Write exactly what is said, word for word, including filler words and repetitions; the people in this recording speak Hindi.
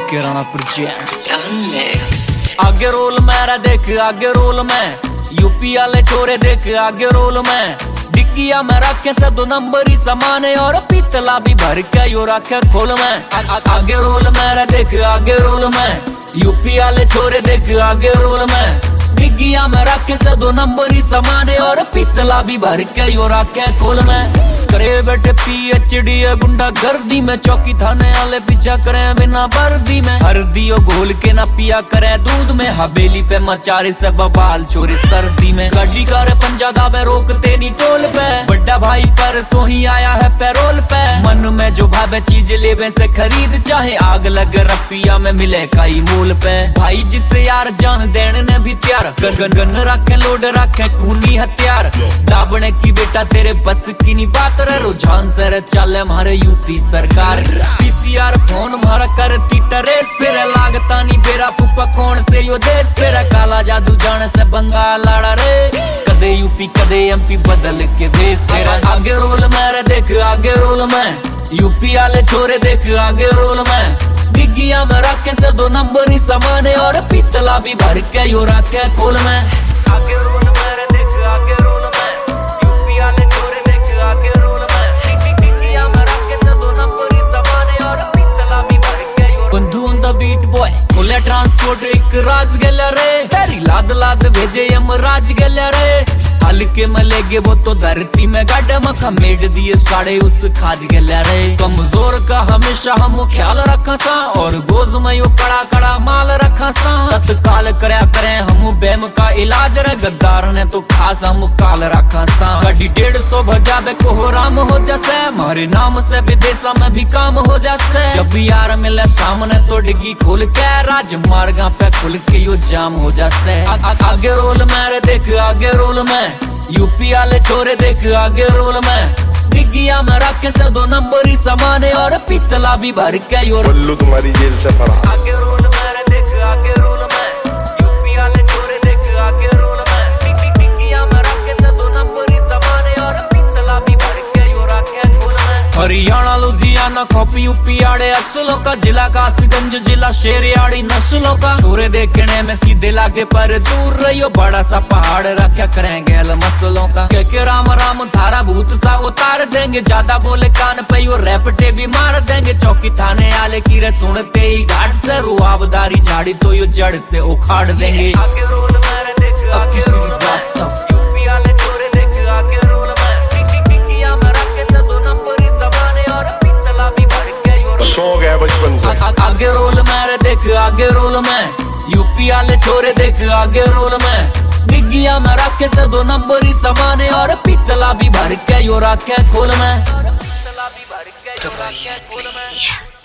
के राणा प्रेजेंट। आगे रोल मेरा देख आगे रोल में, यूपी वाले छोरे देख आगे रोल में। डिक्किया में रखे से दो नंबर ही सामान और पीतला भी भर के यो रखे खोल में। आ, आ, आगे रोल मेरा देख आगे रोल में, यूपी वाले छोरे देख आगे रोल में। डिग्गिया में रखे से दो नंबर ही सामान और पीतला भी भर के यो रखे खोल में। करे बैठे पीएचडी गुंडा गर्दी में, चौकी थाने वाले पीछा करे बिना वर्दी में। हरदियो घोल के ना पिया करे दूध में, हवेली पे मचारे से बवाल चोरे सर्दी में। गाड़ी करे पंजा दावे रोकते नी टोल पे, बड़ा भाई पर सोही आया है पैरोल पे। मन में जो भावे चीज लेवे से खरीद, चाहे आग लगे रपिया में मिले कई मोल पे। भाई जिससे यार जान देने ने भी त्यार, गन गन गन रखे लोड रखे खूनी हथियार। दाबने की बेटा तेरे बस की नहीं बात रे, रुझान से रे चले हमारे यूपी सरकार। पीसीआर फोन मारा करती टरेस, फिर लागता नहीं बेरा पुप्पा कौन से यो देश। फिर काला जादू जाने से बंगाल आड़ा रे, कदे यूपी कदे एमपी बदल के देश। फिर आगे रोल मेरे देख आगे रोल में, यूपी वाले छोरे देख आगे रोल में। डिग्गिया में रखे से दो नंबर ही सामान और पीतला भी भर के यो रखे खोल में। आगे रोल मेरे देख आगे रोल में, यूपी वाले छोरे देख आगे रोल में। डिग्गिया में रखे से दो नंबर ही सामान और पीतला भी भर के यो। बंधु ऑन द बीट बॉय खुले ट्रांसपोर्ट एक राज गेले रे, तेरी लाद लाद भेजे यम राज गेले रे। हल्के में लेगे वो तो धरती में गाड़े मखा मेड दिए साड़े उस खाज गले रे। कमजोर का हमेशा हम ख्याल रखा सा, और गोज में यो कड़ा कड़ा माल रखा सा। तत्काल करया करें हम बेम का इलाज रे, गद्दार ने तो खास हम काल रखा सा। गाड़ी डेढ़ सौ भजाबे को राम हो जैसे, हमारे नाम से विदेशा में भी काम हो जैसे। जब यार मिले सामने तो डिग्गी खोल के, राजमार्ग पे खुल के यो जाम हो जैसे। आ, आ, आगे रोल मेरे देख आगे रोल में, यूपी वाले छोरे देख आगे रोल में। डिग्गिया में रखे से दो नंबर ही सामान और पीतला भी भर के यो। बल्लू तुम्हारी जेल से फरार। आगे रोल मेरे देख आगे रोल में, यूपी वाले छोरे देख आगे रोल में। डिग्गिया में रखे से दो नंबर ही सामान और पीतला भी भर के यो रखे खोल में। हरियाणा लुधियाना खोपी यूपी आड़े असलों का, जिला कासगंज जिला शेरियाड़ी नस्लों का। छोरे देखने में सीधे लागे पर दूर रहियो, बड़ा सा पहाड़ रखा करेंगे अल मसलों का। के के राम राम थारा भूत सा उतार देंगे, ज्यादा बोले कान पे यो रैपटे भी मार देंगे। चौकी थाने आले की रे सुनते ही घाट से, रुआबदारी झाड़ी तो यो जड़ से उखाड़ देंगे। आगे रोल मेरे देख आगे रोल में, यूपी वाले छोरे देख आगे रोल में। डिग्गिया में रखे से दो नंबर ही सामान और पीतला भी भर के यो। शौक है बचपन से। आ, आ, आगे रोल मेरे देख आगे रोल में, यूपी वाले छोरे देख आगे रोल में। डिग्गिया में रखे से दो नंबर ही सामान और पीतला भी भर के यो रखे खोल में। पीतला भी भर के यो रखे खोल में।